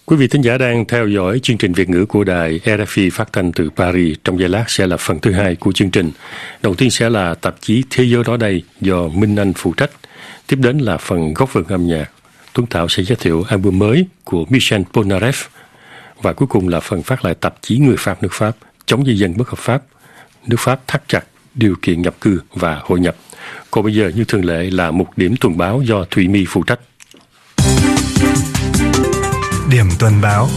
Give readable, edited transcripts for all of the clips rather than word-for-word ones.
Quý vị thính giả đang theo dõi chương trình Việt ngữ của đài RFI phát thanh từ Paris. Trong giây lát sẽ là phần thứ hai của chương trình. Đầu tiên sẽ là tạp chí Thế giới đó đây do Minh Anh phụ trách. Tiếp đến là phần góc vườn âm nhạc. Tuấn Thảo sẽ giới thiệu album mới của Michel Polnareff. Và cuối cùng là phần phát lại tạp chí Người Pháp nước Pháp, chống di dân bất hợp pháp. Nước Pháp thắt chặt điều kiện nhập cư và hội nhập. Còn bây giờ như thường lệ là một điểm tuần báo do Thùy My phụ trách. Điểm tuần báo.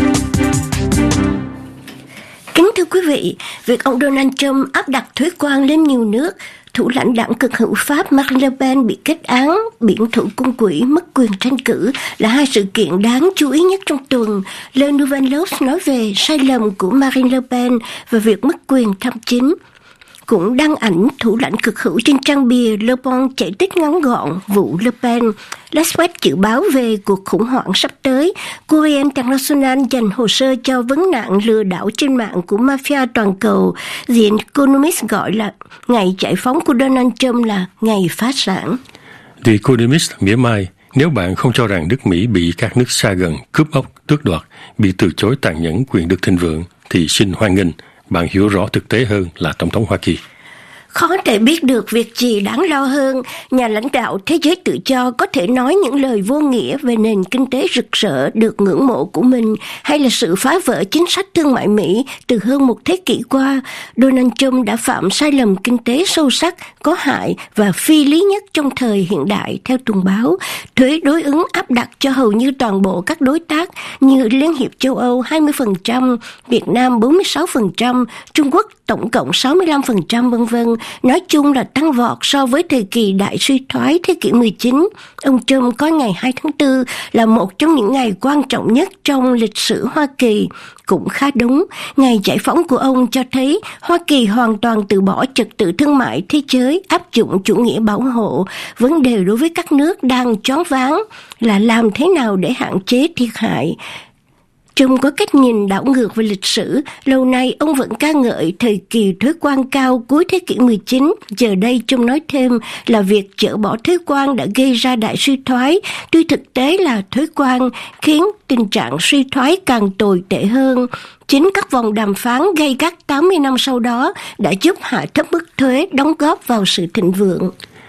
Kính thưa quý vị, việc ông Donald Trump áp đặt thuế quan lên nhiều nước, thủ lãnh đảng cực hữu Pháp Marine Le Pen bị kết án, biển thủ cung quỹ mất quyền tranh cử là hai sự kiện đáng chú ý nhất trong tuần. Le Nouvel Obs nói về sai lầm của Marine Le Pen và việc mất quyền tham chính. Cũng đăng ảnh thủ lãnh cực hữu trên trang bìa Le Bon chạy tích ngắn gọn vụ Le Pen. L'Express dự báo về cuộc khủng hoảng sắp tới. Courrier International dành hồ sơ cho vấn nạn lừa đảo trên mạng của mafia toàn cầu. The Economist gọi là ngày giải phóng của Donald Trump là ngày phá sản. The Economist mỉa mai, nếu bạn không cho rằng nước Mỹ bị các nước xa gần cướp bóc, tước đoạt, bị từ chối tàn nhẫn quyền được thịnh vượng, thì xin hoan nghênh. Bạn hiểu rõ thực tế hơn là Tổng thống Hoa Kỳ. Khó thể biết được việc gì đáng lo hơn, nhà lãnh đạo thế giới tự do có thể nói những lời vô nghĩa về nền kinh tế rực rỡ được ngưỡng mộ của mình, hay là sự phá vỡ chính sách thương mại Mỹ từ hơn một thế kỷ qua. Donald Trump đã phạm sai lầm kinh tế sâu sắc, có hại và phi lý nhất trong thời hiện đại theo tuần báo. Thuế đối ứng áp đặt cho hầu như toàn bộ các đối tác như Liên hiệp châu Âu 20%, Việt Nam 46%, Trung Quốc tổng cộng 65%, v.v. Nói chung là tăng vọt so với thời kỳ đại suy thoái thế kỷ 19. Ông Trump có ngày 2 tháng 4 là một trong những ngày quan trọng nhất trong lịch sử Hoa Kỳ. Cũng khá đúng, ngày giải phóng của ông cho thấy Hoa Kỳ hoàn toàn từ bỏ trật tự thương mại thế giới, áp dụng chủ nghĩa bảo hộ. Vấn đề đối với các nước đang choáng váng là làm thế nào để hạn chế thiệt hại. Trump có cách nhìn đảo ngược về lịch sử. Lâu nay ông vẫn ca ngợi thời kỳ thuế quan cao cuối thế kỷ 19. Giờ đây Trump nói thêm là việc dỡ bỏ thuế quan đã gây ra đại suy thoái. Tuy thực tế là thuế quan khiến tình trạng suy thoái càng tồi tệ hơn. Chính các vòng đàm phán gay gắt 80 năm sau đó đã giúp hạ thấp mức thuế, đóng góp vào sự thịnh vượng.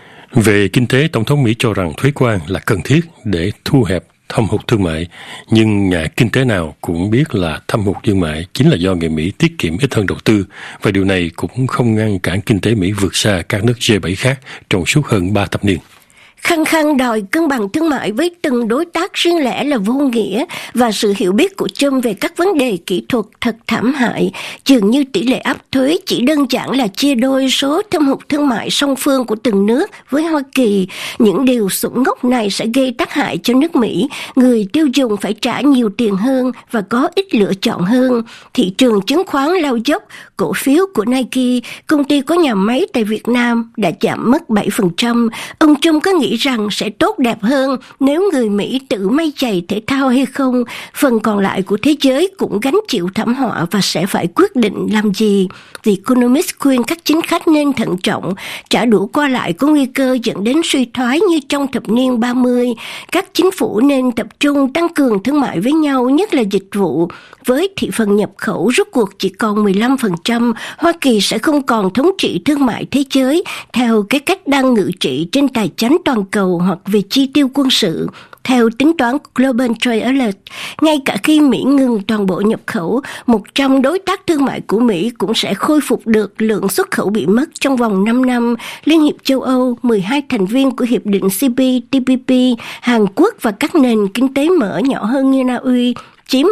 Về kinh tế, Tổng thống Mỹ cho rằng thuế quan là cần thiết để thu hẹp thâm hụt thương mại, nhưng nhà kinh tế nào cũng biết là thâm hụt thương mại chính là do người Mỹ tiết kiệm ít hơn đầu tư, và điều này cũng không ngăn cản kinh tế Mỹ vượt xa các nước G7 khác trong suốt hơn 3 thập niên. Khăng khăng đòi cân bằng thương mại với từng đối tác riêng lẻ là vô nghĩa, và sự hiểu biết của Trump về các vấn đề kỹ thuật thật thảm hại. Dường như tỷ lệ áp thuế chỉ đơn giản là chia đôi số thâm hụt thương mại song phương của từng nước với Hoa Kỳ. Những điều xuẩn ngốc này sẽ gây tác hại cho nước Mỹ. Người tiêu dùng phải trả nhiều tiền hơn và có ít lựa chọn hơn. Thị trường chứng khoán lao dốc, cổ phiếu của Nike, công ty có nhà máy tại Việt Nam, đã giảm mất 7%. Ông Trump có nghĩ rằng sẽ tốt đẹp hơn nếu người Mỹ tự may giày thể thao hay không. Phần còn lại của thế giới cũng gánh chịu thảm họa và sẽ phải quyết định làm gì. The Economist khuyên các chính khách nên thận trọng, trả đũa qua lại có nguy cơ dẫn đến suy thoái như trong thập niên 30. Các chính phủ nên tập trung tăng cường thương mại với nhau, nhất là dịch vụ. Với thị phần nhập khẩu rốt cuộc chỉ còn 15%, Hoa Kỳ sẽ không còn thống trị thương mại thế giới theo cái cách đang ngự trị trên tài chánh toàn cầu hoặc về chi tiêu quân sự. Theo tính toán của Global Trade Alert, ngay cả khi Mỹ ngừng toàn bộ nhập khẩu, 100 đối tác thương mại của Mỹ cũng sẽ khôi phục được lượng xuất khẩu bị mất trong vòng 5 năm. Liên hiệp châu Âu, 12 thành viên của Hiệp định CPTPP, Hàn Quốc và các nền kinh tế mở nhỏ hơn như Na Uy chiếm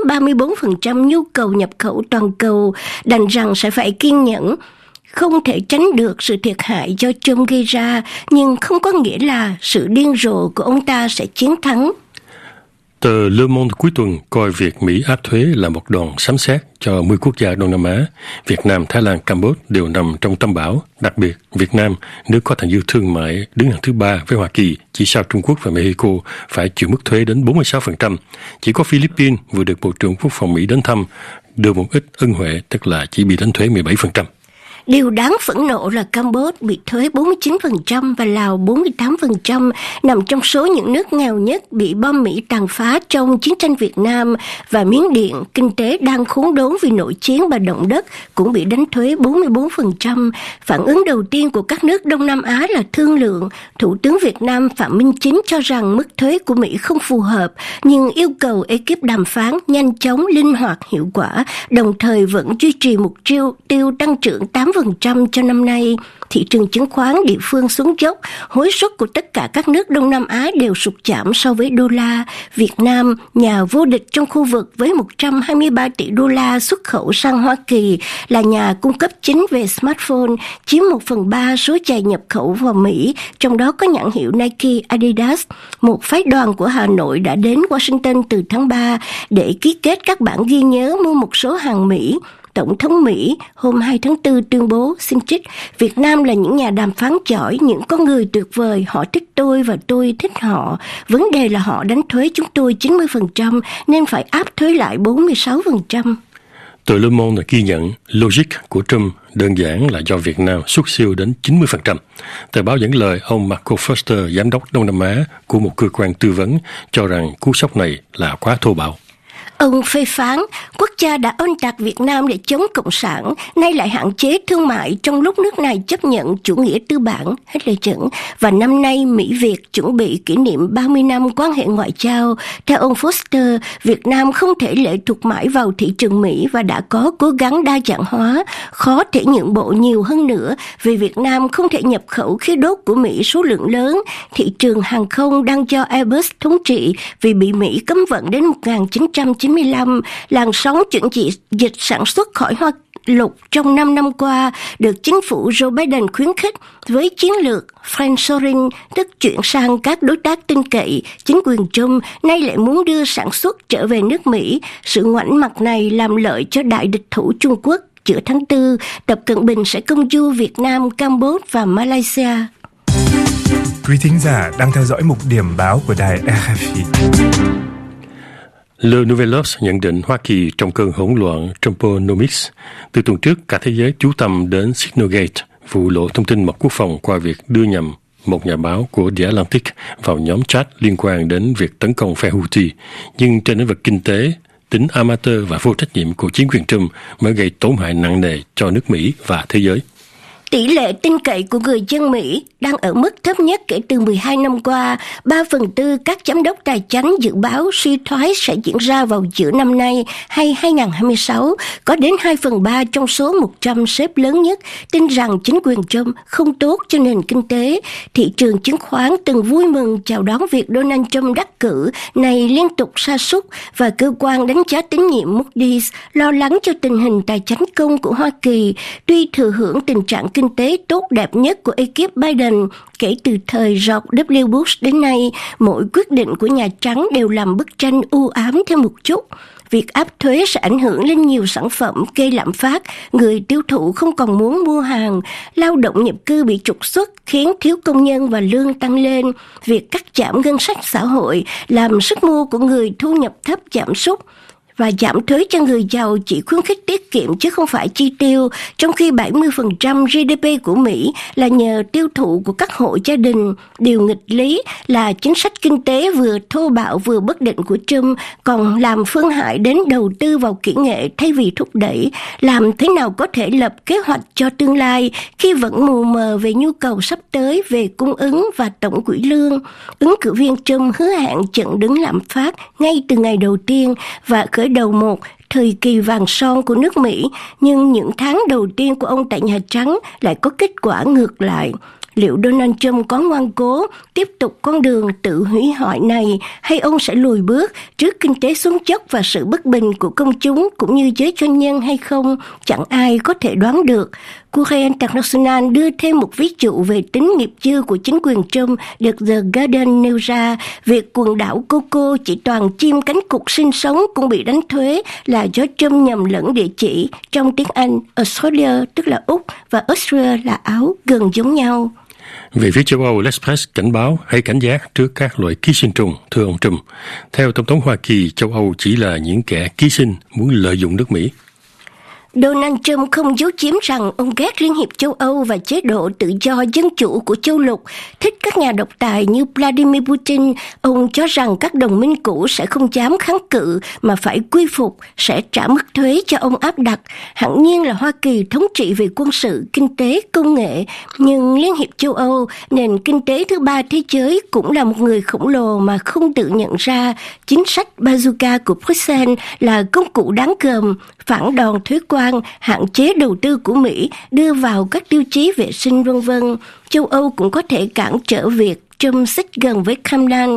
34% nhu cầu nhập khẩu toàn cầu, đành rằng sẽ phải kiên nhẫn. Không thể tránh được sự thiệt hại do Trump gây ra, nhưng không có nghĩa là sự điên rồ của ông ta sẽ chiến thắng. Tờ Le Monde cuối tuần coi việc Mỹ áp thuế là một đòn sấm sét cho 10 quốc gia Đông Nam Á. Việt Nam, Thái Lan, Campuchia đều nằm trong tâm bão. Đặc biệt, Việt Nam, nước có thặng dư thương mại đứng hàng thứ 3 với Hoa Kỳ, chỉ sau Trung Quốc và Mexico, phải chịu mức thuế đến 46%. Chỉ có Philippines vừa được Bộ trưởng Quốc phòng Mỹ đến thăm, đưa một ít ân huệ, tức là chỉ bị đánh thuế 17%. Điều đáng phẫn nộ là Campuchia bị thuế 49% và Lào 48%, nằm trong số những nước nghèo nhất bị bom Mỹ tàn phá trong chiến tranh Việt Nam, và Miến Điện, kinh tế đang khốn đốn vì nội chiến và động đất, cũng bị đánh thuế 44%. Phản ứng đầu tiên của các nước Đông Nam Á là thương lượng. Thủ tướng Việt Nam Phạm Minh Chính cho rằng mức thuế của Mỹ không phù hợp, nhưng yêu cầu ekip đàm phán nhanh chóng, linh hoạt, hiệu quả, đồng thời vẫn duy trì mục tiêu tăng trưởng 8% cho năm nay. Thị trường chứng khoán địa phương xuống dốc, hối suất của tất cả các nước Đông Nam Á đều sụt giảm so với đô la. Việt Nam, nhà vô địch trong khu vực với 123 tỷ đô la xuất khẩu sang Hoa Kỳ, là nhà cung cấp chính về smartphone, chiếm 1/3 số giày nhập khẩu vào Mỹ, trong đó có nhãn hiệu Nike, Adidas. Một phái đoàn của Hà Nội đã đến Washington từ tháng 3 để ký kết các bản ghi nhớ mua một số hàng Mỹ. Tổng thống Mỹ hôm 2 tháng 4 tuyên bố, xin trích, Việt Nam là những nhà đàm phán giỏi, những con người tuyệt vời, họ thích tôi và tôi thích họ. Vấn đề là họ đánh thuế chúng tôi 90% nên phải áp thuế lại 46%. Tờ Le Monde đã ghi nhận logic của Trump đơn giản là do Việt Nam xuất siêu đến 90%. Tờ báo dẫn lời ông Marco Foster, giám đốc Đông Nam Á của một cơ quan tư vấn, cho rằng cú sốc này là quá thô bạo. Ông phê phán, quốc gia đã oanh tạc Việt Nam để chống Cộng sản, nay lại hạn chế thương mại trong lúc nước này chấp nhận chủ nghĩa tư bản, hết lời dẫn. Và năm nay, Mỹ-Việt chuẩn bị kỷ niệm 30 năm quan hệ ngoại giao. Theo ông Foster, Việt Nam không thể lệ thuộc mãi vào thị trường Mỹ và đã có cố gắng đa dạng hóa, khó thể nhượng bộ nhiều hơn nữa vì Việt Nam không thể nhập khẩu khí đốt của Mỹ số lượng lớn. Thị trường hàng không đang do Airbus thống trị vì bị Mỹ cấm vận đến 1995. Làn sóng chuyển dịch sản xuất khỏi Hoa Lục trong 5 năm qua được chính phủ Joe Biden khuyến khích với chiến lược friendshoring, tức chuyển sang các đối tác tin cậy. Chính quyền Trump nay lại muốn đưa sản xuất trở về nước Mỹ. Sự ngoảnh mặt này làm lợi cho đại địch thủ Trung Quốc. Giữa tháng 4, Tập Cận Bình sẽ công du Việt Nam, Campuchia và Malaysia. Quý thính giả đang theo dõi mục điểm báo của đài RFI. Le Nouvelos nhận định Hoa Kỳ trong cơn hỗn loạn Trumponomics. Từ tuần trước, cả thế giới chú tâm đến Signalgate, vụ lộ thông tin mật quốc phòng qua việc đưa nhầm một nhà báo của The Atlantic vào nhóm chat liên quan đến việc tấn công phe Houthi. Nhưng trên lĩnh vực kinh tế, tính amateur và vô trách nhiệm của chính quyền Trump mới gây tổn hại nặng nề cho nước Mỹ và thế giới. Tỷ lệ tin cậy của người dân Mỹ đang ở mức thấp nhất kể từ 12 năm qua. 3/4 các giám đốc tài chánh dự báo suy thoái sẽ diễn ra vào giữa năm nay hay 2026. Có đến 2/3 trong số 100 sếp lớn nhất tin rằng chính quyền Trump không tốt cho nền kinh tế. Thị trường chứng khoán từng vui mừng chào đón việc Donald Trump đắc cử này liên tục sa sút, và cơ quan đánh giá tín nhiệm Moody's lo lắng cho tình hình tài chánh công của Hoa Kỳ. Tuy thừa hưởng tình trạng kinh tế tốt đẹp nhất của ekip Biden kể từ thời George W. Bush đến nay, mỗi quyết định của Nhà Trắng đều làm bức tranh u ám thêm một chút. Việc áp thuế sẽ ảnh hưởng lên nhiều sản phẩm, gây lạm phát, người tiêu thụ không còn muốn mua hàng, lao động nhập cư bị trục xuất khiến thiếu công nhân và lương tăng lên. Việc cắt giảm ngân sách xã hội làm sức mua của người thu nhập thấp giảm sút. Và giảm thuế cho người giàu chỉ khuyến khích tiết kiệm chứ không phải chi tiêu, trong khi 70% GDP của Mỹ là nhờ tiêu thụ của các hộ gia đình. Điều nghịch lý là chính sách kinh tế vừa thô bạo vừa bất định của Trump còn làm phương hại đến đầu tư vào kỹ nghệ thay vì thúc đẩy. Làm thế nào có thể lập kế hoạch cho tương lai khi vẫn mù mờ về nhu cầu sắp tới về cung ứng và tổng quỹ lương? Ứng cử viên Trump hứa hẹn chặn đứng lạm phát ngay từ ngày đầu tiên và khởi đầu một thời kỳ vàng son của nước Mỹ, nhưng những tháng đầu tiên của ông tại Nhà Trắng lại có kết quả ngược lại. Liệu Donald Trump có ngoan cố tiếp tục con đường tự hủy hoại này, hay ông sẽ lùi bước trước kinh tế xuống dốc và sự bất bình của công chúng cũng như giới doanh nhân hay không? Chẳng ai có thể đoán được. Courrier International đưa thêm một ví dụ về tính nghiệp dư của chính quyền Trump được The Guardian nêu ra. Việc quần đảo Coco chỉ toàn chim cánh cụt sinh sống cũng bị đánh thuế là do Trump nhầm lẫn địa chỉ. Trong tiếng Anh, Australia tức là Úc và Australia là Áo gần giống nhau. Về phía châu Âu, L'Express cảnh báo hãy cảnh giác trước các loại ký sinh trùng, thưa ông Trump. Theo Tổng thống Hoa Kỳ, châu Âu chỉ là những kẻ ký sinh muốn lợi dụng nước Mỹ. Donald Trump không giấu giếm rằng ông ghét Liên hiệp châu Âu và chế độ tự do dân chủ của châu lục, thích các nhà độc tài như Vladimir Putin. Ông cho rằng các đồng minh cũ sẽ không dám kháng cự mà phải quy phục, sẽ trả mức thuế cho ông áp đặt. Hẳn nhiên là Hoa Kỳ thống trị về quân sự, kinh tế, công nghệ, nhưng Liên hiệp châu Âu, nền kinh tế thứ ba thế giới, cũng là một người khổng lồ mà không tự nhận ra. Chính sách bazooka của Bruxelles là công cụ đáng gờm, phản đòn thuế quan, hạn chế đầu tư của Mỹ, đưa vào các tiêu chí vệ sinh v.v. Châu Âu cũng có thể cản trở việc Trump xích gần với Kremlin.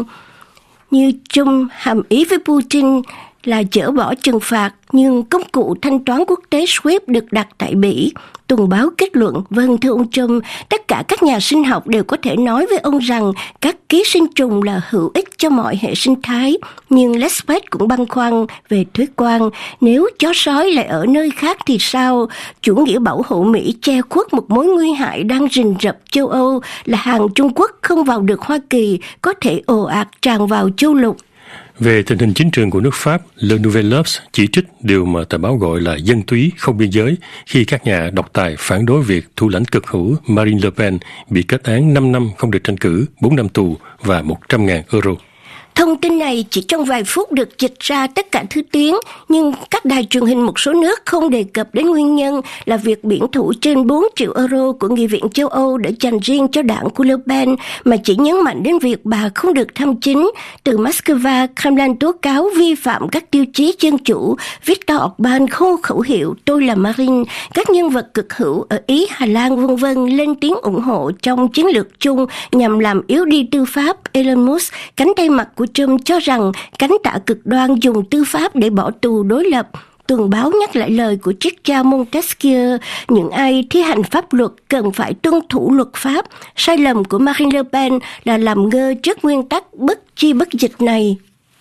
Như Trump hàm ý với Putin là dỡ bỏ trừng phạt, nhưng công cụ thanh toán quốc tế SWIFT được đặt tại Bỉ. Tuần báo kết luận, vâng thưa ông Trump, tất cả các nhà sinh học đều có thể nói với ông rằng các ký sinh trùng là hữu ích cho mọi hệ sinh thái. Nhưng Lesbeth cũng băn khoăn về thuế quan. Nếu chó sói lại ở nơi khác thì sao? Chủ nghĩa bảo hộ Mỹ che khuất một mối nguy hại đang rình rập châu Âu là hàng Trung Quốc không vào được Hoa Kỳ, có thể ồ ạt tràn vào châu lục. Về tình hình chính trường của nước Pháp, Le Nouvel Obs chỉ trích điều mà tờ báo gọi là dân túy không biên giới khi các nhà độc tài phản đối việc thủ lãnh cực hữu Marine Le Pen bị kết án 5 năm không được tranh cử, 4 năm tù và 100.000 euro. Thông tin này chỉ trong vài phút được dịch ra tất cả thứ tiếng, nhưng các đài truyền hình một số nước không đề cập đến nguyên nhân là việc biển thủ trên 4 triệu euro của Nghị viện châu Âu để dành riêng cho đảng của Le Pen, mà chỉ nhấn mạnh đến việc bà không được thăm chính. Từ Moscow, Kremlin tố cáo vi phạm các tiêu chí dân chủ. Viktor Orbán hô khẩu hiệu "Tôi là Marine". Các nhân vật cực hữu ở Ý, Hà Lan v.v. lên tiếng ủng hộ trong chiến lược chung nhằm làm yếu đi tư pháp. Elon Musk, cánh tay mặt của Trump, cho rằng cánh tả cực đoan dùng tư pháp để bỏ tù đối lập. Tuần báo nhắc lại lời của triết gia Montesquieu, những ai thi hành pháp luật cần phải tuân thủ luật pháp. Sai lầm của Marine Le Pen là làm ngơ trước nguyên tắc bất chi bất dịch này.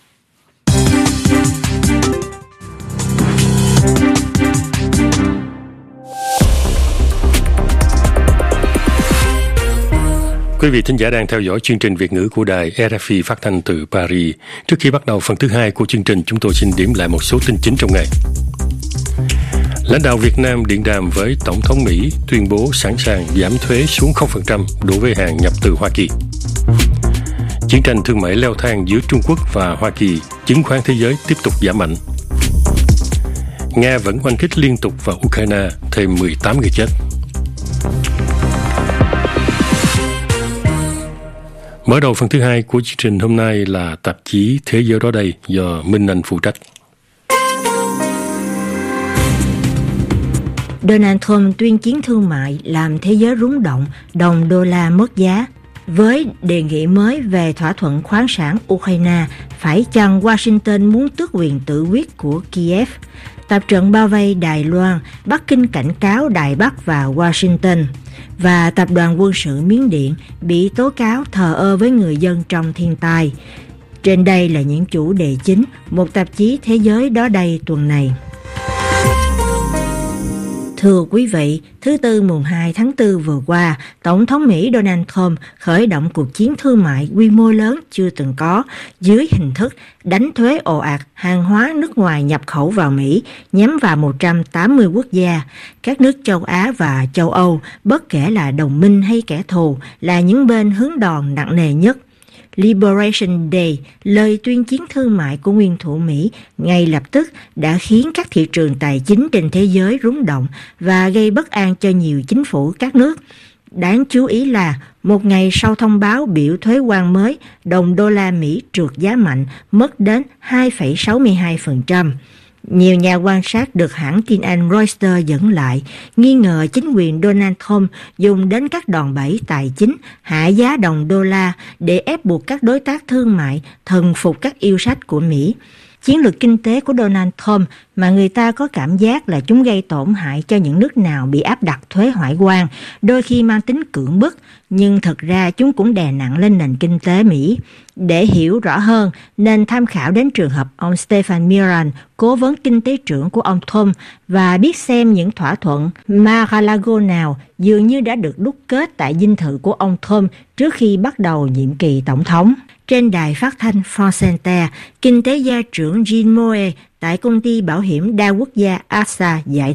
Quý vị thính giả đang theo dõi chương trình Việt ngữ của đài RFI phát thanh từ Paris. Trước khi bắt đầu phần thứ hai của chương trình, chúng tôi xin điểm lại một số tin chính trong ngày. Lãnh đạo Việt Nam điện đàm với Tổng thống Mỹ tuyên bố sẵn sàng giảm thuế xuống 0% đối với hàng nhập từ Hoa Kỳ. Chiến tranh thương mại leo thang giữa Trung Quốc và Hoa Kỳ, chứng khoán thế giới tiếp tục giảm mạnh. Nga vẫn oanh kích liên tục vào Ukraine, thêm 18 người chết. Mở đầu phần thứ hai của chương trình hôm nay là tạp chí Thế giới đó đây do Minh Anh phụ trách. Donald Trump tuyên chiến thương mại làm thế giới rúng động, đồng đô la mất giá. Với đề nghị mới về thỏa thuận khoáng sản Ukraine, phải chăng Washington muốn tước quyền tự quyết của Kiev? Tập trận bao vây Đài Loan, Bắc Kinh cảnh cáo Đài Bắc và Washington. Và tập đoàn quân sự Miến Điện bị tố cáo thờ ơ với người dân trong thiên tai. Trên đây là những chủ đề chính một tạp chí Thế giới đó đây tuần này. Thưa quý vị, thứ Tư mùng 2 tháng 4 vừa qua, Tổng thống Mỹ Donald Trump khởi động cuộc chiến thương mại quy mô lớn chưa từng có dưới hình thức đánh thuế ồ ạt hàng hóa nước ngoài nhập khẩu vào Mỹ nhắm vào 180 quốc gia. Các nước châu Á và châu Âu, bất kể là đồng minh hay kẻ thù, là những bên hướng đòn nặng nề nhất. Liberation Day, lời tuyên chiến thương mại của nguyên thủ Mỹ, ngay lập tức đã khiến các thị trường tài chính trên thế giới rúng động và gây bất an cho nhiều chính phủ các nước. Đáng chú ý là một ngày sau thông báo biểu thuế quan mới, đồng đô la Mỹ trượt giá mạnh, mất đến 2,62%. Nhiều nhà quan sát được hãng tin Anh Reuters dẫn lại, nghi ngờ chính quyền Donald Trump dùng đến các đòn bẩy tài chính, hạ giá đồng đô la để ép buộc các đối tác thương mại thần phục các yêu sách của Mỹ. Chiến lược kinh tế của Donald Trump mà người ta có cảm giác là chúng gây tổn hại cho những nước nào bị áp đặt thuế hải quan, đôi khi mang tính cưỡng bức, nhưng thực ra chúng cũng đè nặng lên nền kinh tế Mỹ. Để hiểu rõ hơn, nên tham khảo đến trường hợp ông Stephen Miller, cố vấn kinh tế trưởng của ông Trump, và biết xem những thỏa thuận Mar-a-Lago nào dường như đã được đúc kết tại dinh thự của ông Trump trước khi bắt đầu nhiệm kỳ tổng thống. Trên đài phát thanh France Inter, kinh tế gia trưởng Jean Moe tại công ty bảo hiểm đa quốc gia AXA giải thích.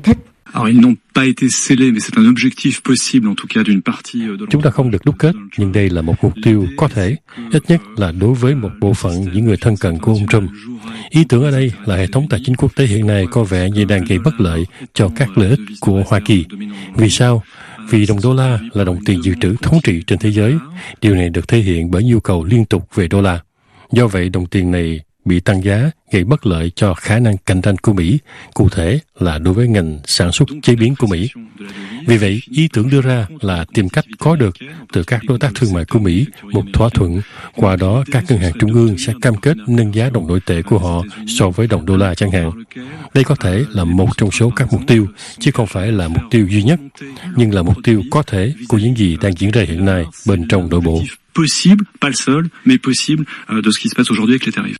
Chúng ta không được đúc kết, nhưng đây là một mục tiêu có thể, ít nhất là đối với một bộ phận những người thân cận của ông Trump. Ý tưởng ở đây là hệ thống tài chính quốc tế hiện nay có vẻ như đang gây bất lợi cho các lợi ích của Hoa Kỳ. Vì sao? Vì đồng đô la là đồng tiền dự trữ thống trị trên thế giới. Điều này được thể hiện bởi nhu cầu liên tục về đô la. Do vậy, đồng tiền này bị tăng giá, gây bất lợi cho khả năng cạnh tranh của Mỹ, cụ thể là đối với ngành sản xuất chế biến của Mỹ. Vì vậy, ý tưởng đưa ra là tìm cách có được từ các đối tác thương mại của Mỹ một thỏa thuận, qua đó các ngân hàng trung ương sẽ cam kết nâng giá đồng nội tệ của họ so với đồng đô la chẳng hạn. Đây có thể là một trong số các mục tiêu, chứ không phải là mục tiêu duy nhất, nhưng là mục tiêu có thể của những gì đang diễn ra hiện nay bên trong nội bộ. Possible, pas le seul, mais possible de ce qui se passe aujourd'hui avec les tarifs.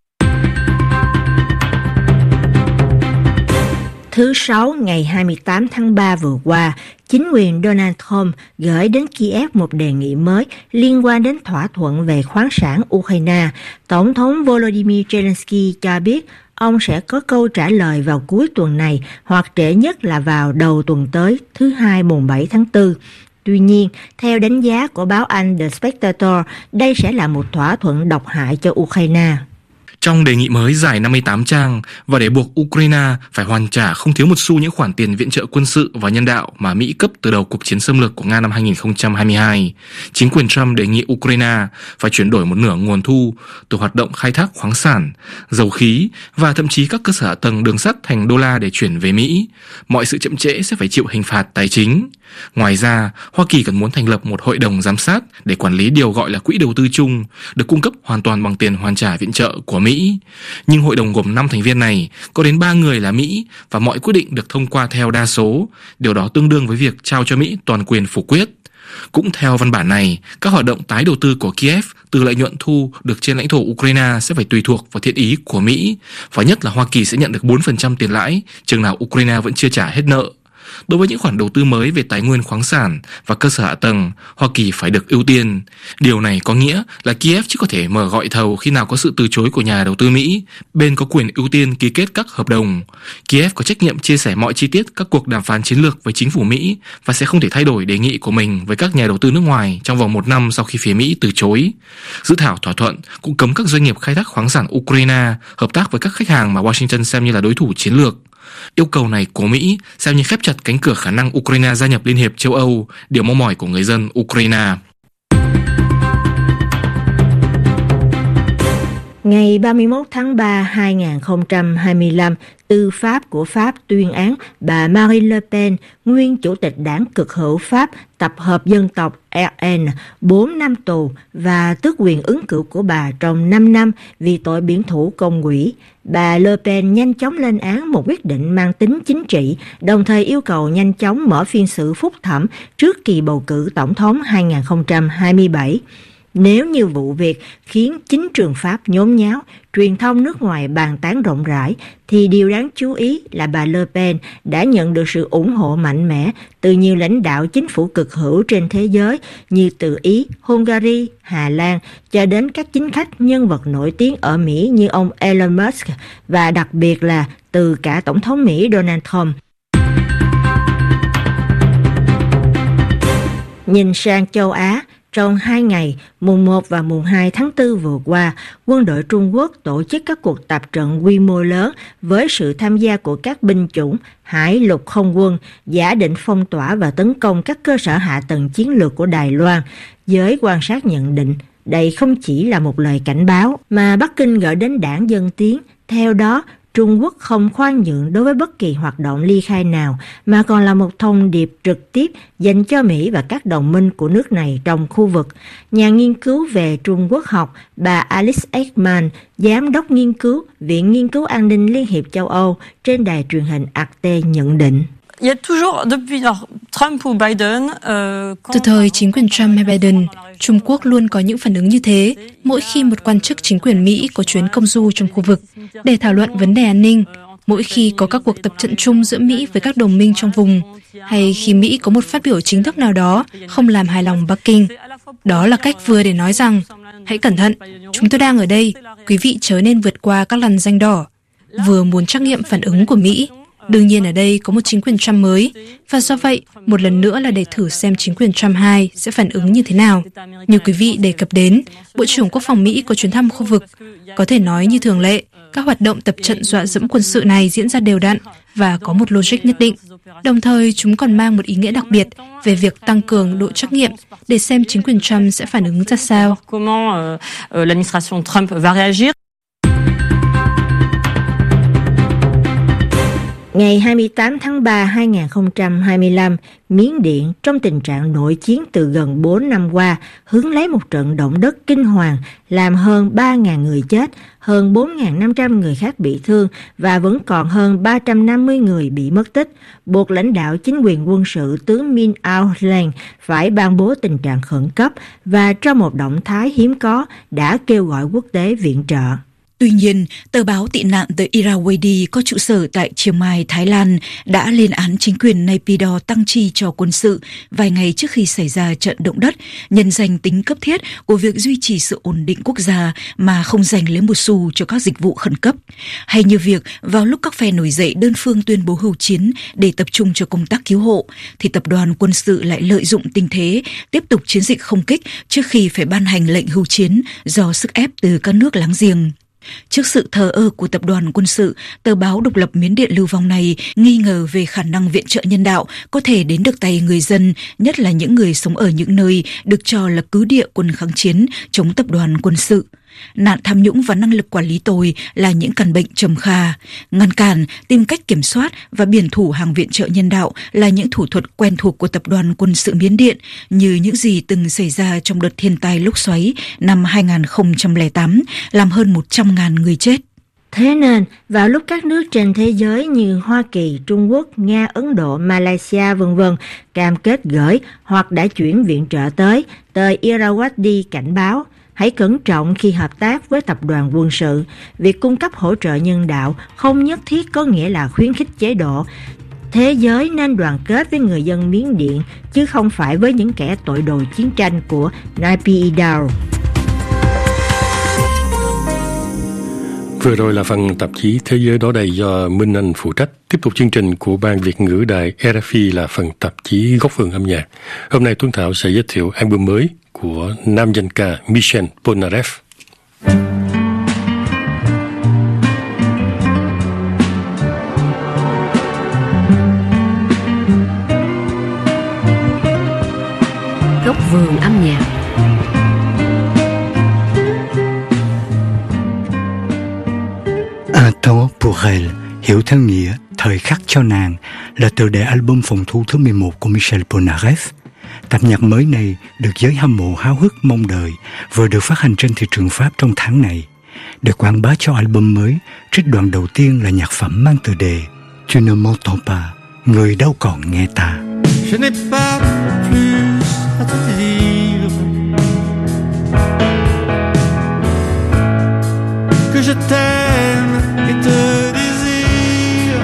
Thứ Sáu, ngày 28 tháng 3 vừa qua, chính quyền Donald Trump gửi đến Kiev một đề nghị mới liên quan đến thỏa thuận về khoáng sản Ukraine. Tổng thống Volodymyr Zelensky cho biết ông sẽ có câu trả lời vào cuối tuần này hoặc trễ nhất là vào đầu tuần tới, thứ Hai mùng 7 tháng 4. Tuy nhiên, theo đánh giá của báo Anh The Spectator, đây sẽ là một thỏa thuận độc hại cho Ukraine. Trong đề nghị mới dài 58 trang và để buộc Ukraine phải hoàn trả không thiếu một xu những khoản tiền viện trợ quân sự và nhân đạo mà Mỹ cấp từ đầu cuộc chiến xâm lược của Nga năm 2022, chính quyền Trump đề nghị Ukraine phải chuyển đổi một nửa nguồn thu từ hoạt động khai thác khoáng sản, dầu khí và thậm chí các cơ sở hạ tầng đường sắt thành đô la để chuyển về Mỹ. Mọi sự chậm trễ sẽ phải chịu hình phạt tài chính. Ngoài ra, Hoa Kỳ còn muốn thành lập một hội đồng giám sát để quản lý điều gọi là quỹ đầu tư chung, được cung cấp hoàn toàn bằng tiền hoàn trả viện trợ của Mỹ. Nhưng hội đồng gồm 5 thành viên này có đến 3 người là Mỹ và mọi quyết định được thông qua theo đa số. Điều đó tương đương với việc trao cho Mỹ toàn quyền phủ quyết. Cũng theo văn bản này, các hoạt động tái đầu tư của Kiev từ lợi nhuận thu được trên lãnh thổ Ukraine sẽ phải tùy thuộc vào thiện ý của Mỹ, và nhất là Hoa Kỳ sẽ nhận được 4% tiền lãi, chừng nào Ukraine vẫn chưa trả hết nợ. Đối với những khoản đầu tư mới về tài nguyên khoáng sản và cơ sở hạ tầng, Hoa Kỳ phải được ưu tiên. Điều này có nghĩa là Kiev chỉ có thể mở gọi thầu khi nào có sự từ chối của nhà đầu tư Mỹ, bên có quyền ưu tiên ký kết các hợp đồng. Kiev có trách nhiệm chia sẻ mọi chi tiết các cuộc đàm phán chiến lược với chính phủ Mỹ và sẽ không thể thay đổi đề nghị của mình với các nhà đầu tư nước ngoài trong vòng 1 năm sau khi phía Mỹ từ chối. Dự thảo thỏa thuận cũng cấm các doanh nghiệp khai thác khoáng sản Ukraine hợp tác với các khách hàng mà Washington xem như là đối thủ chiến lược. Yêu cầu này của Mỹ xem như khép chặt cánh cửa khả năng Ukraine gia nhập Liên hiệp châu Âu, điều mong mỏi của người dân Ukraine. Ngày 31 tháng 3, 2025, tư pháp của Pháp tuyên án bà Marine Le Pen, nguyên chủ tịch đảng cực hữu Pháp Tập hợp Dân tộc RN, 4 năm tù và tước quyền ứng cử của bà trong 5 năm vì tội biển thủ công quỹ. Bà Le Pen nhanh chóng lên án một quyết định mang tính chính trị, đồng thời yêu cầu nhanh chóng mở phiên xử phúc thẩm trước kỳ bầu cử tổng thống 2027. Nếu như vụ việc khiến chính trường Pháp nhốn nháo, truyền thông nước ngoài bàn tán rộng rãi, thì điều đáng chú ý là bà Le Pen đã nhận được sự ủng hộ mạnh mẽ từ nhiều lãnh đạo chính phủ cực hữu trên thế giới như từ Ý, Hungary, Hà Lan, cho đến các chính khách nhân vật nổi tiếng ở Mỹ như ông Elon Musk và đặc biệt là từ cả Tổng thống Mỹ Donald Trump. Nhìn sang châu Á, trong 2 ngày, mùng 1 và mùng 2 tháng 4 vừa qua, quân đội Trung Quốc tổ chức các cuộc tập trận quy mô lớn với sự tham gia của các binh chủng, hải lục không quân, giả định phong tỏa và tấn công các cơ sở hạ tầng chiến lược của Đài Loan. Giới quan sát nhận định, đây không chỉ là một lời cảnh báo mà Bắc Kinh gửi đến đảng Dân Tiến. Theo đó, Trung Quốc không khoan nhượng đối với bất kỳ hoạt động ly khai nào, mà còn là một thông điệp trực tiếp dành cho Mỹ và các đồng minh của nước này trong khu vực. Nhà nghiên cứu về Trung Quốc học, bà Alice Ekman, giám đốc nghiên cứu Viện Nghiên cứu An ninh Liên hiệp châu Âu trên đài truyền hình Arte nhận định. Từ thời chính quyền Trump hay Biden, Trung Quốc luôn có những phản ứng như thế mỗi khi một quan chức chính quyền Mỹ có chuyến công du trong khu vực để thảo luận vấn đề an ninh, mỗi khi có các cuộc tập trận chung giữa Mỹ với các đồng minh trong vùng, hay khi Mỹ có một phát biểu chính thức nào đó không làm hài lòng Bắc Kinh. Đó là cách vừa để nói rằng, hãy cẩn thận, chúng tôi đang ở đây, quý vị chớ nên vượt qua các lằn ranh đỏ, vừa muốn trắc nghiệm phản ứng của Mỹ. Đương nhiên ở đây có một chính quyền Trump mới, và do vậy, một lần nữa là để thử xem chính quyền Trump 2 sẽ phản ứng như thế nào. Như quý vị đề cập đến, Bộ trưởng Quốc phòng Mỹ có chuyến thăm khu vực. Có thể nói như thường lệ, các hoạt động tập trận dọa dẫm quân sự này diễn ra đều đặn và có một logic nhất định. Đồng thời, chúng còn mang một ý nghĩa đặc biệt về việc tăng cường độ trắc nghiệm để xem chính quyền Trump sẽ phản ứng ra sao. Ngày 28 tháng 3, 2025, Miến Điện trong tình trạng nội chiến từ gần 4 năm qua, hứng lấy một trận động đất kinh hoàng làm hơn 3.000 người chết, hơn 4.500 người khác bị thương và vẫn còn hơn 350 người bị mất tích, buộc lãnh đạo chính quyền quân sự tướng Min Aung Hlaing phải ban bố tình trạng khẩn cấp và trong một động thái hiếm có đã kêu gọi quốc tế viện trợ. Tuy nhiên, tờ báo tị nạn The Irrawaddy có trụ sở tại Chiang Mai, Thái Lan đã lên án chính quyền Naypyidaw tăng chi cho quân sự vài ngày trước khi xảy ra trận động đất, nhân danh tính cấp thiết của việc duy trì sự ổn định quốc gia mà không dành lấy một xu cho các dịch vụ khẩn cấp. Hay như việc vào lúc các phe nổi dậy đơn phương tuyên bố hưu chiến để tập trung cho công tác cứu hộ, thì tập đoàn quân sự lại lợi dụng tình thế tiếp tục chiến dịch không kích trước khi phải ban hành lệnh hưu chiến do sức ép từ các nước láng giềng. Trước sự thờ ơ của tập đoàn quân sự, tờ báo độc lập Miến Điện lưu vong này nghi ngờ về khả năng viện trợ nhân đạo có thể đến được tay người dân, nhất là những người sống ở những nơi được cho là cứ địa quân kháng chiến chống tập đoàn quân sự. Nạn tham nhũng và năng lực quản lý tồi là những căn bệnh trầm kha. Ngăn cản, tìm cách kiểm soát và biển thủ hàng viện trợ nhân đạo là những thủ thuật quen thuộc của tập đoàn quân sự Miến Điện, như những gì từng xảy ra trong đợt thiên tai lốc xoáy năm 2008, làm hơn 100.000 người chết. Thế nên, vào lúc các nước trên thế giới như Hoa Kỳ, Trung Quốc, Nga, Ấn Độ, Malaysia v.v. cam kết gửi hoặc đã chuyển viện trợ tới, tờ Irrawaddy cảnh báo hãy cẩn trọng khi hợp tác với tập đoàn quân sự. Việc cung cấp hỗ trợ nhân đạo không nhất thiết có nghĩa là khuyến khích chế độ. Thế giới nên đoàn kết với người dân Miến Điện, chứ không phải với những kẻ tội đồ chiến tranh của Naypyidaw. Vừa rồi là phần tạp chí Thế giới đó đây do Minh Anh phụ trách. Tiếp tục chương trình của Ban Việt ngữ Đài RFI là phần tạp chí Góc vườn âm nhạc. Hôm nay Tuấn Thảo sẽ giới thiệu album mới của nam danh ca Michel Polnareff. Góc vườn âm nhạc. Un temps pour elle, hiểu theo nghĩa thời khắc cho nàng, là tựa đề album phòng thu thứ 11 của Michel Polnareff. Tập nhạc mới này được giới hâm mộ háo hức mong đợi, vừa được phát hành trên thị trường Pháp trong tháng này. Để quảng bá cho album mới, trích đoạn đầu tiên là nhạc phẩm mang tựa đề Tu ne m'entends pas, người đâu còn nghe ta. Je n'ai pas plus à te dire que je t'aime et te désire.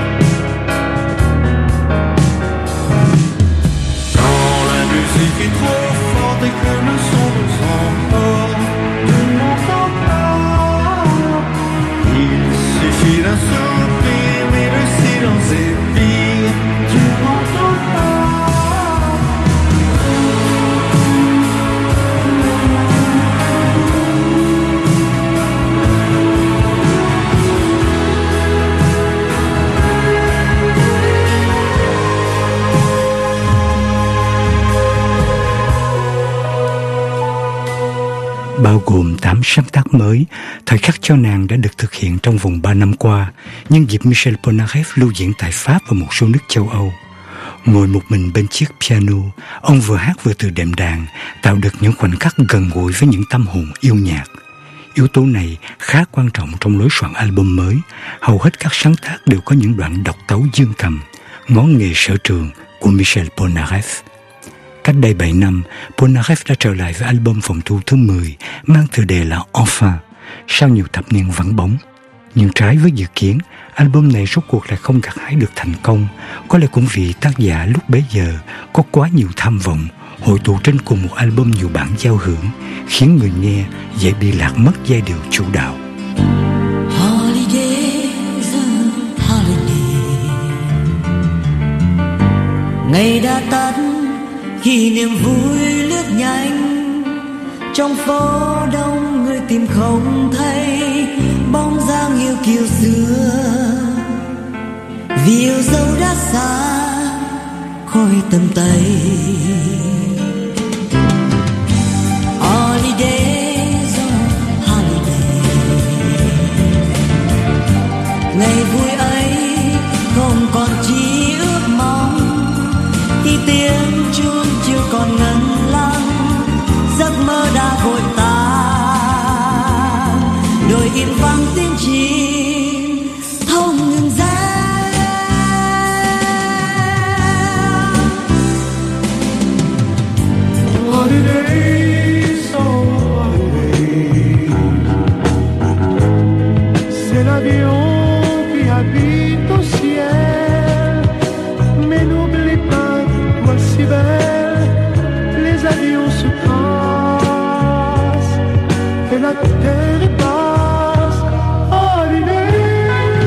Quand la musique est trop forte et que le son s'emporte, tu ne m'entends pas. Il suffit d'un soupir, mais le silence est pire. Tu ne m'entends pas. Bao gồm 8 sáng tác mới, thời khắc cho nàng đã được thực hiện trong vòng 3 năm qua, nhân dịp Michel Polnareff lưu diễn tại Pháp và một số nước châu Âu. Ngồi một mình bên chiếc piano, ông vừa hát vừa tự đệm đàn, tạo được những khoảnh khắc gần gũi với những tâm hồn yêu nhạc. Yếu tố này khá quan trọng trong lối soạn album mới. Hầu hết các sáng tác đều có những đoạn độc tấu dương cầm, ngón nghề sở trường của Michel Polnareff. Cách đây 7 năm, Polnareff đã trở lại với album phòng thu thứ 10 mang tựa đề là Enfin, sau nhiều thập niên vắng bóng. Nhưng trái với dự kiến, album này rốt cuộc lại không gặt hái được thành công, có lẽ cũng vì tác giả lúc bấy giờ có quá nhiều tham vọng, hội tụ trên cùng một album nhiều bản giao hưởng, khiến người nghe dễ bị lạc mất giai điệu chủ đạo. Ngày đã tắt khi niềm vui lướt nhanh, trong phố đông người tìm không thấy bóng dáng yêu kiều xưa. Vì yêu dấu đã xa khói tầm tay. Holidays, oh holiday. Ngày vui ấy không còn chỉ ước mong, khi tiếng chuông chiều còn ngân lăng, giấc mơ đã vội tan. Đồi yên vang tiếng chim không ngừng reo. Holidays, oh holidays. C'est l'avion qui habite au ciel, mais n'oublie pas, toi si belle, les avions se cassent et la terre est basse. Holidays.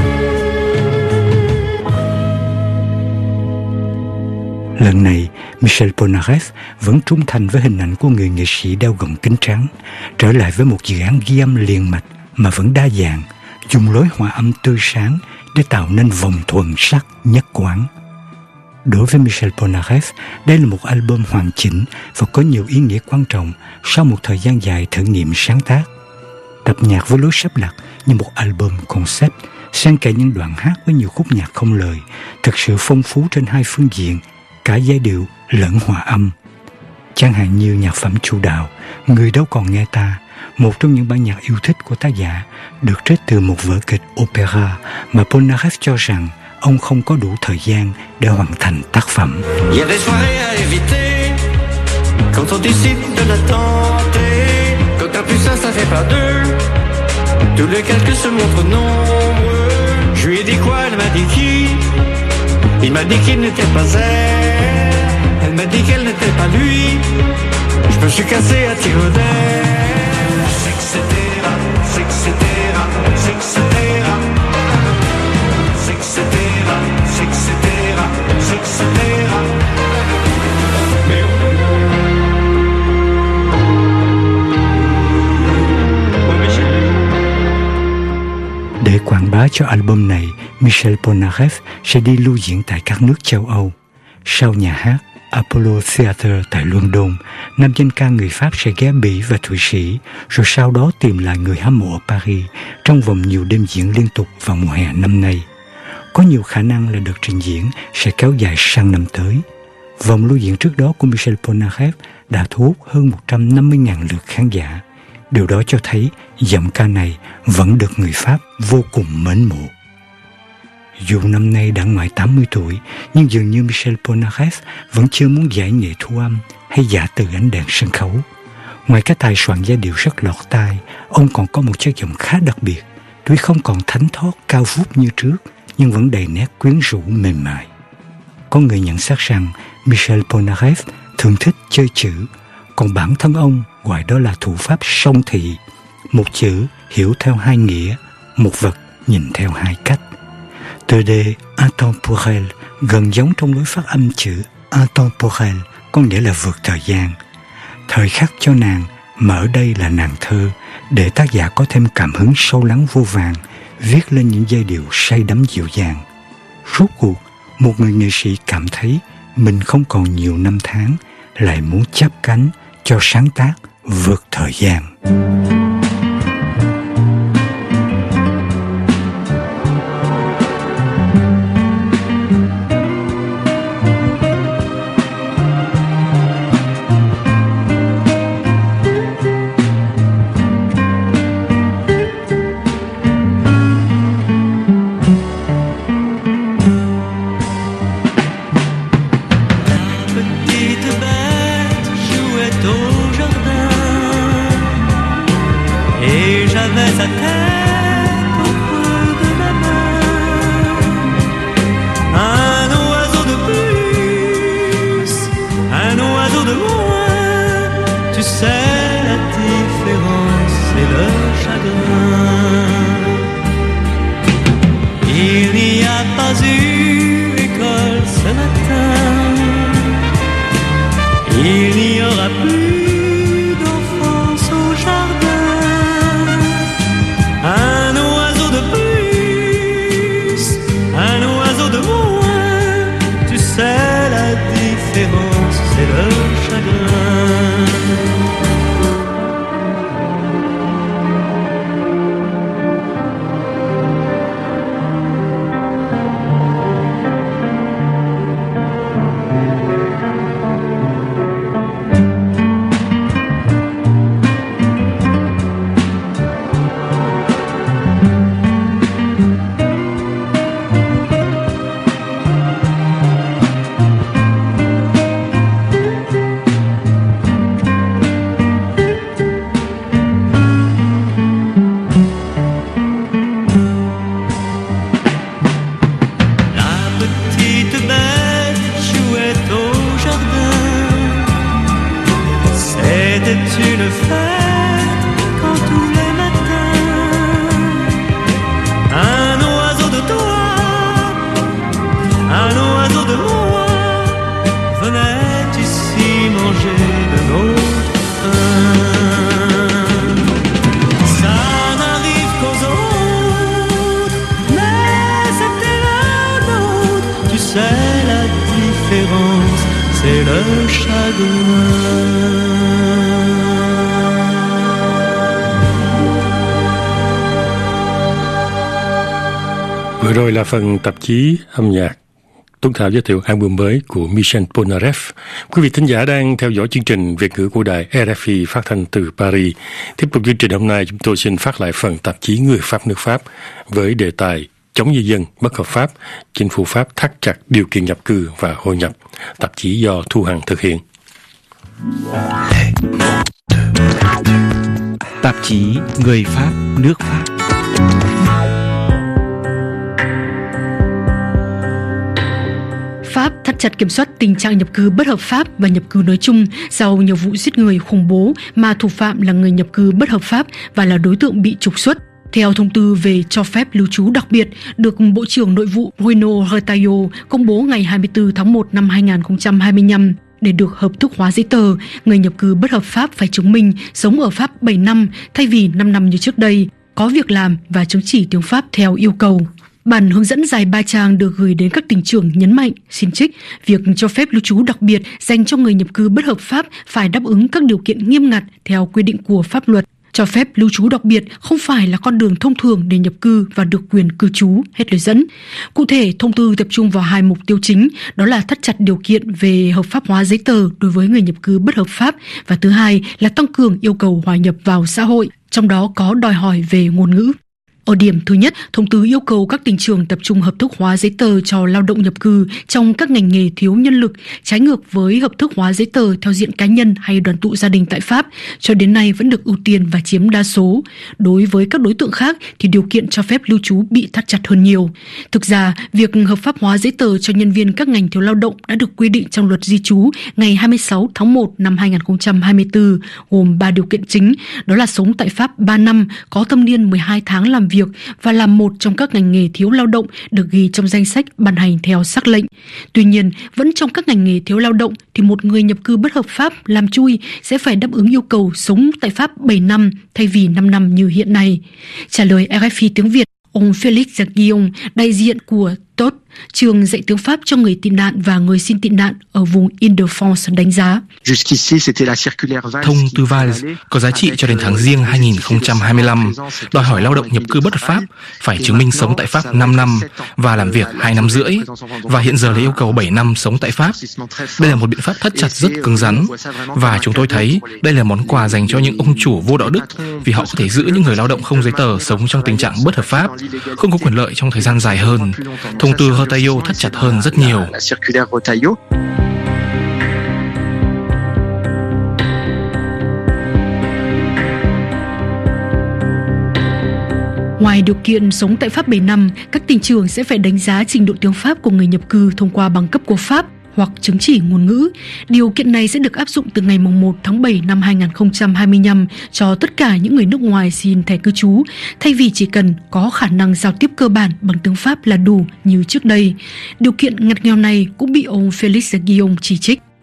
Lần này, Michel Polnareff vẫn trung thành với hình ảnh của người nghệ sĩ đeo gọng kính trắng, trở lại với một dự án ghi âm liền mạch mà vẫn đa dạng, dùng lối hòa âm tươi sáng để tạo nên vòng thuần sắc nhất quán. Đối với Michel Polnareff, đây là một album hoàn chỉnh và có nhiều ý nghĩa quan trọng sau một thời gian dài thử nghiệm sáng tác. Tập nhạc với lối sắp đặt như một album concept, xen kẽ những đoạn hát với nhiều khúc nhạc không lời, thực sự phong phú trên hai phương diện, cả giai điệu lẫn hòa âm. Chẳng hạn như nhạc phẩm chủ đạo Người đâu còn nghe ta, một trong những bản nhạc yêu thích của tác giả, được trích từ một vở kịch opera mà Polnareff cho rằng ông không có đủ thời gian để hoàn thành tác phẩm. Il y a des soirées à éviter quand on décide de la tenter. Quand t'as plus ça, ça fait pas deux. Tous les calculs se montrent nombreux. Je lui ai dit quoi, elle m'a dit qui. Il m'a dit qu'il n'était pas elle. Elle m'a dit qu'elle n'était pas lui. Je me suis cassé à tire d'air. Etc. Etc. Etc. Để quảng bá cho album này, Michel Polnareff sẽ đi lưu diễn tại các nước châu Âu. Sau nhà hát Apollo Theatre tại London, nam danh ca người Pháp sẽ ghé Bỉ và Thụy Sĩ, rồi sau đó tìm lại người hâm mộ ở Paris trong vòng nhiều đêm diễn liên tục vào mùa hè năm nay. Có nhiều khả năng là đợt trình diễn sẽ kéo dài sang năm tới. Vòng lưu diễn trước đó của Michel Polnareff đã thu hút hơn 150.000 lượt khán giả. Điều đó cho thấy giọng ca này vẫn được người Pháp vô cùng mến mộ. Dù năm nay đã ngoài 80 tuổi, nhưng dường như Michel Polnareff vẫn chưa muốn giải nghệ thu âm hay giả từ ánh đèn sân khấu. Ngoài cái tài soạn giai điệu rất lọt tai, ông còn có một chất giọng khá đặc biệt, tuy không còn thánh thót cao vút như trước, nhưng vẫn đầy nét quyến rũ mềm mại. Có người nhận xét rằng Michel Polnareff thường thích chơi chữ, còn bản thân ông gọi đó là thủ pháp song thị, một chữ hiểu theo hai nghĩa, một vật nhìn theo hai cách. Từ đề intemporel gần giống trong lối phát âm chữ intemporel, có nghĩa là vượt thời gian. Thời khắc cho nàng, mà ở đây là nàng thơ, để tác giả có thêm cảm hứng sâu lắng vô vàn, viết lên những giai điệu say đắm dịu dàng. Rốt cuộc, một người nghệ sĩ cảm thấy mình không còn nhiều năm tháng, lại muốn chắp cánh cho sáng tác vượt thời gian. Sa tête au creux de ma main, un oiseau de plus, un oiseau de moins, tu sais la différence et le chagrin. Il n'y a pas eu école ce matin, c'est le chagrin. C'est le chagrin. Vừa rồi là phần tạp chí âm nhạc Tuấn Thảo giới thiệu album mới của Michel Polnareff. Quý vị thính giả đang theo dõi chương trình Việt ngữ của đài RFI phát thanh từ Paris. Tiếp tục chương trình hôm nay, chúng tôi xin phát lại phần tạp chí Người Pháp nước Pháp với đề tài chống di dân bất hợp pháp, chính phủ Pháp thắt chặt điều kiện nhập cư và hội nhập. Tạp chí do Thu Hằng thực hiện. Tạp chí Người Pháp nước Pháp. Pháp thắt chặt kiểm soát tình trạng nhập cư bất hợp pháp và nhập cư nói chung sau nhiều vụ giết người khủng bố mà thủ phạm là người nhập cư bất hợp pháp và là đối tượng bị trục xuất. Theo thông tư về cho phép lưu trú đặc biệt được Bộ trưởng Nội vụ Bruno Retailleau công bố ngày 24 tháng 1 năm 2025, để được hợp thức hóa giấy tờ, người nhập cư bất hợp pháp phải chứng minh sống ở Pháp 7 năm thay vì 5 năm như trước đây, có việc làm và chứng chỉ tiếng Pháp theo yêu cầu. Bản hướng dẫn dài 3 trang được gửi đến các tỉnh trưởng nhấn mạnh, xin trích, việc cho phép lưu trú đặc biệt dành cho người nhập cư bất hợp pháp phải đáp ứng các điều kiện nghiêm ngặt theo quy định của pháp luật. Cho phép lưu trú đặc biệt không phải là con đường thông thường để nhập cư và được quyền cư trú, hết lời dẫn. Cụ thể, thông tư tập trung vào 2 mục tiêu chính, đó là thắt chặt điều kiện về hợp pháp hóa giấy tờ đối với người nhập cư bất hợp pháp, và thứ hai là tăng cường yêu cầu hòa nhập vào xã hội, trong đó có đòi hỏi về ngôn ngữ. Ở điểm thứ nhất, thông tư yêu cầu các tỉnh trưởng tập trung hợp thức hóa giấy tờ cho lao động nhập cư trong các ngành nghề thiếu nhân lực, trái ngược với hợp thức hóa giấy tờ theo diện cá nhân hay đoàn tụ gia đình tại Pháp, cho đến nay vẫn được ưu tiên và chiếm đa số. Đối với các đối tượng khác thì điều kiện cho phép lưu trú bị thắt chặt hơn nhiều. Thực ra, việc hợp pháp hóa giấy tờ cho nhân viên các ngành thiếu lao động đã được quy định trong luật di trú ngày 26 tháng 1 năm 2024, gồm 3 điều kiện chính, đó là sống tại Pháp 3 năm, có thâm niên 12 tháng làm việc và làm một trong các ngành nghề thiếu lao động được ghi trong danh sách ban hành theo sắc lệnh. Tuy nhiên, vẫn trong các ngành nghề thiếu lao động thì một người nhập cư bất hợp pháp làm chui sẽ phải đáp ứng yêu cầu sống tại Pháp 7 năm thay vì 5 năm như hiện nay. Trả lời RFI tiếng Việt, ông Félix Guillaume, đại diện của TOT, trường dạy tiếng Pháp cho người tị nạn và người xin tị nạn ở vùng Île-de-France đánh giá. Thông tư Valls có giá trị cho đến tháng Giêng 2025, đòi hỏi lao động nhập cư bất hợp pháp phải chứng minh sống tại Pháp 5 năm và làm việc 2 năm rưỡi, và hiện giờ là yêu cầu 7 năm sống tại Pháp. Đây là một biện pháp thắt chặt rất cứng rắn, và chúng tôi thấy đây là món quà dành cho những ông chủ vô đạo đức vì họ có thể giữ những người lao động không giấy tờ sống trong tình trạng bất hợp pháp, không có quyền lợi trong thời gian dài hơn. Thông tư Retailleau thắt chặt hơn rất nhiều. Ngoài điều kiện sống tại Pháp 7 năm, các tỉnh trưởng sẽ phải đánh giá trình độ tiếng Pháp của người nhập cư thông qua bằng cấp của Pháp hoặc chứng chỉ ngôn ngữ. Điều kiện này sẽ được áp dụng từ ngày 1 tháng 7 năm 2025 cho tất cả những người nước ngoài xin thẻ cư trú, thay vì chỉ cần có khả năng giao tiếp cơ bản bằng tiếng Pháp là đủ như trước đây. Điều kiện ngặt nghèo này cũng bị ông Félix Guillaume chỉ trích.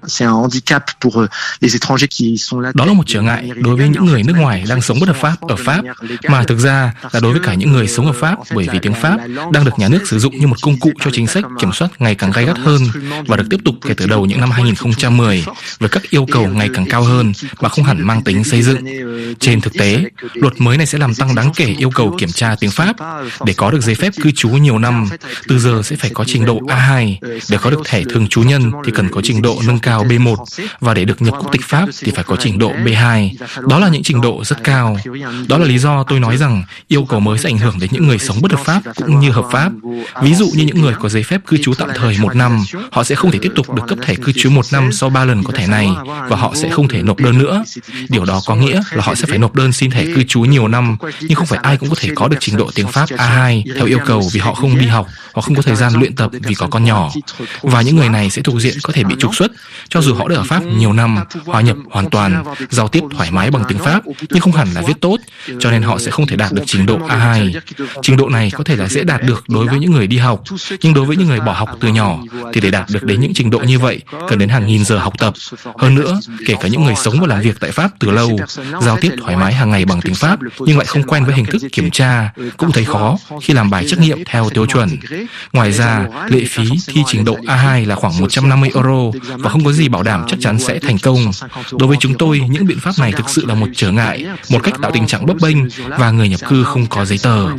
Đó là một trở ngại đối với những người nước ngoài đang sống bất hợp pháp ở Pháp, mà thực ra là đối với cả những người sống ở Pháp, bởi vì tiếng Pháp đang được nhà nước sử dụng như một công cụ cho chính sách kiểm soát ngày càng gay gắt hơn và được tiếp tục kể từ đầu những năm 2010 với các yêu cầu ngày càng cao hơn mà không hẳn mang tính xây dựng. Trên thực tế, luật mới này sẽ làm tăng đáng kể yêu cầu kiểm tra tiếng Pháp. Để có được giấy phép cư trú nhiều năm, từ giờ sẽ phải có trình độ A2. Để có được thẻ thường trú nhân thì cần có trình độ nâng cao B1, và để được nhập quốc tịch Pháp thì phải có trình độ B2. Đó là những trình độ rất cao. Đó là lý do tôi nói rằng yêu cầu mới sẽ ảnh hưởng đến những người sống bất hợp pháp cũng như hợp pháp. Ví dụ như những người có giấy phép cư trú tạm thời 1 năm, họ sẽ không thể tiếp tục được cấp thẻ cư trú 1 năm sau 3 lần có thẻ này, và họ sẽ không thể nộp đơn nữa. Điều đó có nghĩa là họ sẽ phải nộp đơn xin thẻ cư trú nhiều năm, nhưng không phải ai cũng có thể có được trình độ tiếng Pháp A2 theo yêu cầu vì họ không đi học hoặc không có thời gian luyện tập vì có con nhỏ. Và những người này sẽ thuộc diện có thể bị trục xuất, cho dù họ đã ở Pháp nhiều năm, hòa nhập hoàn toàn, giao tiếp thoải mái bằng tiếng Pháp, nhưng không hẳn là viết tốt, cho nên họ sẽ không thể đạt được trình độ A2. Trình độ này có thể là dễ đạt được đối với những người đi học, nhưng đối với những người bỏ học từ nhỏ, thì để đạt được đến những trình độ như vậy, cần đến hàng nghìn giờ học tập. Hơn nữa, kể cả những người sống và làm việc tại Pháp từ lâu, giao tiếp thoải mái hàng ngày bằng tiếng Pháp, nhưng lại không quen với hình thức kiểm tra, cũng thấy khó khi làm bài trắc nghiệm theo tiêu chuẩn. Ngoài ra, lệ phí thi trình độ A2 là khoảng 150 euro và không có gì bảo đảm chắc chắn sẽ thành công. Đối với chúng tôi, những biện pháp này thực sự là một trở ngại, một cách tạo tình trạng bấp bênh và người nhập cư không có giấy tờ.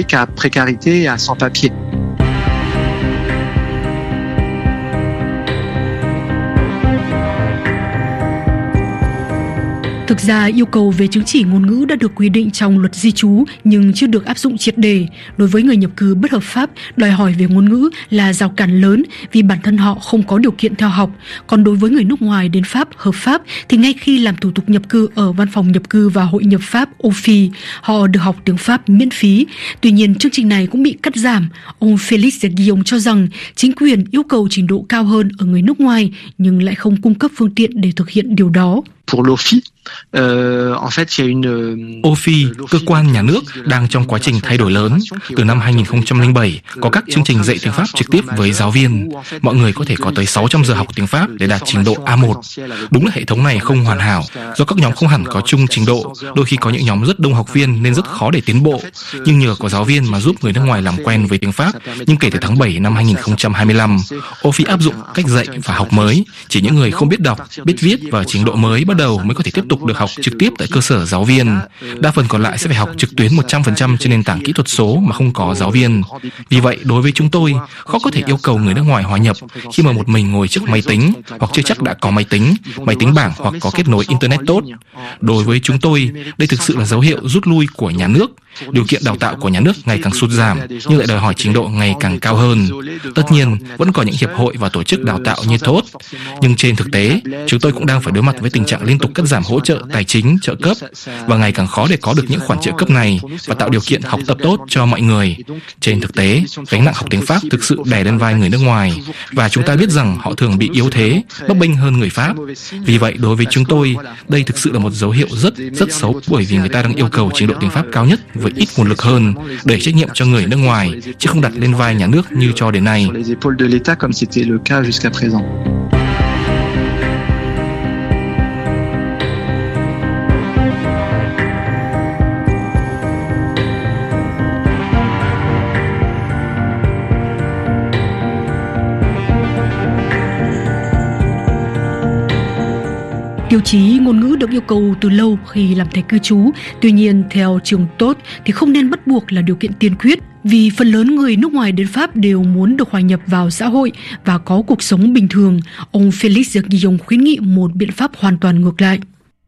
Thực ra, yêu cầu về chứng chỉ ngôn ngữ đã được quy định trong luật di trú nhưng chưa được áp dụng triệt để. Đối với người nhập cư bất hợp pháp, đòi hỏi về ngôn ngữ là rào cản lớn vì bản thân họ không có điều kiện theo học. Còn đối với người nước ngoài đến Pháp hợp pháp thì ngay khi làm thủ tục nhập cư ở văn phòng nhập cư và hội nhập Pháp OFI, họ được học tiếng Pháp miễn phí. Tuy nhiên, chương trình này cũng bị cắt giảm. Ông Félix Guillaume cho rằng chính quyền yêu cầu trình độ cao hơn ở người nước ngoài nhưng lại không cung cấp phương tiện để thực hiện điều đó. OFI, cơ quan nhà nước, đang trong quá trình thay đổi lớn. Từ năm 2007, có các chương trình dạy tiếng Pháp trực tiếp với giáo viên. Mọi người có thể có tới 600 giờ học tiếng Pháp để đạt trình độ A1. Đúng là hệ thống này không hoàn hảo, do các nhóm không hẳn có chung trình độ. Đôi khi có những nhóm rất đông học viên nên rất khó để tiến bộ. Nhưng nhờ có giáo viên mà giúp người nước ngoài làm quen với tiếng Pháp. Nhưng kể từ tháng 7 năm 2025, OFI áp dụng cách dạy và học mới. Chỉ những người không biết đọc, biết viết và trình độ mới bắt đầu mới có thể tiếp tục được học trực tiếp tại cơ sở giáo viên. Đa phần còn lại sẽ phải học trực tuyến 100% trên nền tảng kỹ thuật số mà không có giáo viên. Vì vậy, đối với chúng tôi, khó có thể yêu cầu người nước ngoài hòa nhập khi mà một mình ngồi trước máy tính hoặc chưa chắc đã có máy tính bảng hoặc có kết nối Internet tốt. Đối với chúng tôi, đây thực sự là dấu hiệu rút lui của nhà nước. Điều kiện đào tạo của nhà nước ngày càng sụt giảm nhưng lại đòi hỏi trình độ ngày càng cao hơn. Tất nhiên, vẫn có những hiệp hội và tổ chức đào tạo như tốt. Nhưng trên thực tế, chúng tôi cũng đang phải đối mặt với tình trạng liên tục cắt giảm hỗ trợ tài chính, trợ cấp và ngày càng khó để có được những khoản trợ cấp này và tạo điều kiện học tập tốt cho mọi người. Trên thực tế, gánh nặng học tiếng Pháp thực sự đè lên vai người nước ngoài và chúng ta biết rằng họ thường bị yếu thế, bấp bênh hơn người Pháp. Vì vậy, đối với chúng tôi, đây thực sự là một dấu hiệu rất xấu bởi vì người ta đang yêu cầu trình độ tiếng Pháp cao nhất với ít nguồn lực hơn, đẩy trách nhiệm cho người nước ngoài chứ không đặt lên vai nhà nước như cho đến nay. Tiêu chí ngôn ngữ được yêu cầu từ lâu khi làm thẻ cư trú. Tuy nhiên, theo trường tốt thì không nên bắt buộc là điều kiện tiên quyết, vì phần lớn người nước ngoài đến Pháp đều muốn được hòa nhập vào xã hội và có cuộc sống bình thường. Ông Félix Guillaume khuyến nghị một biện pháp hoàn toàn ngược lại.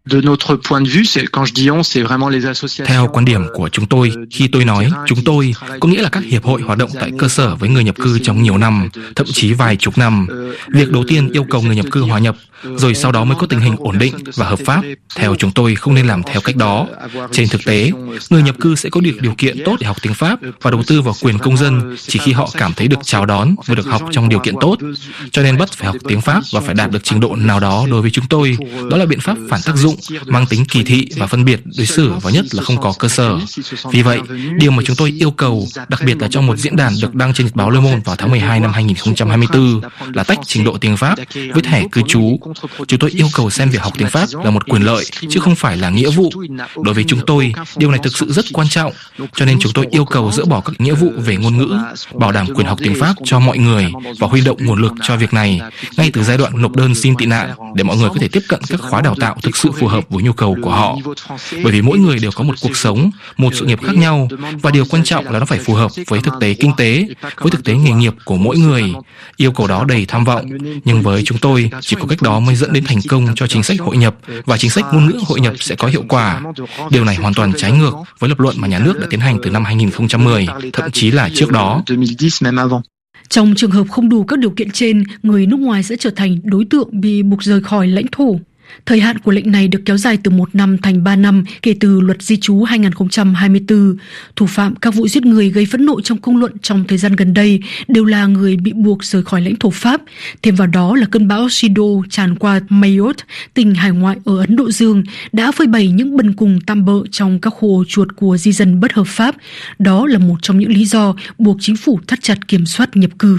Theo quan điểm của chúng tôi, khi tôi nói chúng tôi, có nghĩa là các hiệp hội hoạt động tại cơ sở với người nhập cư trong nhiều năm, thậm chí vài chục năm. Việc đầu tiên yêu cầu người nhập cư hòa nhập, rồi sau đó mới có tình hình ổn định và hợp pháp. Theo chúng tôi không nên làm theo cách đó. Trên thực tế, người nhập cư sẽ có được điều kiện tốt để học tiếng Pháp và đầu tư vào quyền công dân chỉ khi họ cảm thấy được chào đón và được học trong điều kiện tốt. Cho nên bắt phải học tiếng Pháp và phải đạt được trình độ nào đó đối với chúng tôi, đó là biện pháp phản tác dụng mang tính kỳ thị và phân biệt đối xử, và nhất là không có cơ sở. Vì vậy, điều mà chúng tôi yêu cầu, đặc biệt là trong một diễn đàn được đăng trên nhật báo Le Monde vào tháng 12 năm 2024, là tách trình độ tiếng Pháp với thẻ cư trú. Chúng tôi yêu cầu xem việc học tiếng Pháp là một quyền lợi, chứ không phải là nghĩa vụ. Đối với chúng tôi, điều này thực sự rất quan trọng, cho nên chúng tôi yêu cầu dỡ bỏ các nghĩa vụ về ngôn ngữ, bảo đảm quyền học tiếng Pháp cho mọi người và huy động nguồn lực cho việc này, ngay từ giai đoạn nộp đơn xin tị nạn, để mọi người có thể tiếp cận các khóa đào tạo thực sự phù hợp với nhu cầu của họ. Bởi vì mỗi người đều có một cuộc sống, một sự nghiệp khác nhau, và điều quan trọng là nó phải phù hợp với thực tế kinh tế, với thực tế nghề nghiệp của mỗi người. Yêu cầu đó đầy tham vọng, nhưng với chúng tôi, chỉ có cách đó mới dẫn đến thành công cho chính sách hội nhập, và chính sách ngôn ngữ hội nhập sẽ có hiệu quả. Điều này hoàn toàn trái ngược với lập luận mà nhà nước đã tiến hành từ năm 2010, thậm chí là trước đó. Trong trường hợp không đủ các điều kiện trên, người nước ngoài sẽ trở thành đối tượng bị buộc rời khỏi lãnh thổ. Thời hạn của lệnh này được kéo dài từ 1 năm thành 3 năm kể từ luật di trú 2024. Thủ phạm các vụ giết người gây phẫn nộ trong công luận trong thời gian gần đây đều là người bị buộc rời khỏi lãnh thổ Pháp. Thêm vào đó là cơn bão Sido tràn qua Mayotte, tỉnh hải ngoại ở Ấn Độ Dương, đã phơi bày những bần cùng tạm bợ trong các khu ổ chuột của di dân bất hợp pháp. Đó là một trong những lý do buộc chính phủ thắt chặt kiểm soát nhập cư.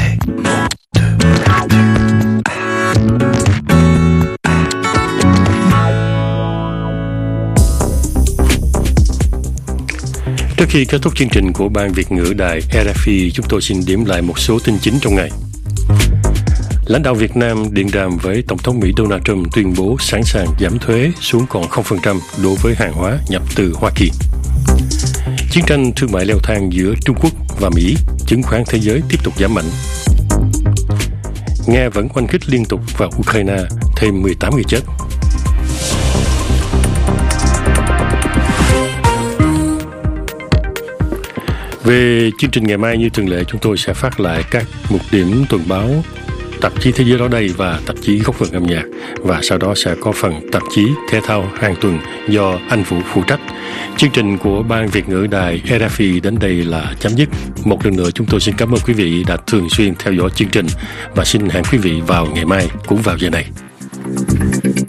Trước khi kết thúc chương trình của Ban Việt ngữ Đài RFI, chúng tôi xin điểm lại một số tin chính trong ngày. Lãnh đạo Việt Nam điện đàm với Tổng thống Mỹ Donald Trump tuyên bố sẵn sàng giảm thuế xuống còn 0% đối với hàng hóa nhập từ Hoa Kỳ. Chiến tranh thương mại leo thang giữa Trung Quốc và Mỹ, chứng khoán thế giới tiếp tục giảm mạnh. Nga vẫn oanh kích liên tục vào Ukraine, thêm 18 người chết. Về chương trình ngày mai, như thường lệ, chúng tôi sẽ phát lại các mục điểm tuần báo tạp chí Thế giới đó đây và tạp chí Góc Vườn Âm Nhạc, và sau đó sẽ có phần tạp chí Thể thao hàng tuần do anh Vũ phụ trách. Chương trình của Ban Việt ngữ Đài RFI đến đây là chấm dứt. Một lần nữa chúng tôi xin cảm ơn quý vị đã thường xuyên theo dõi chương trình, và xin hẹn quý vị vào ngày mai cũng vào giờ này.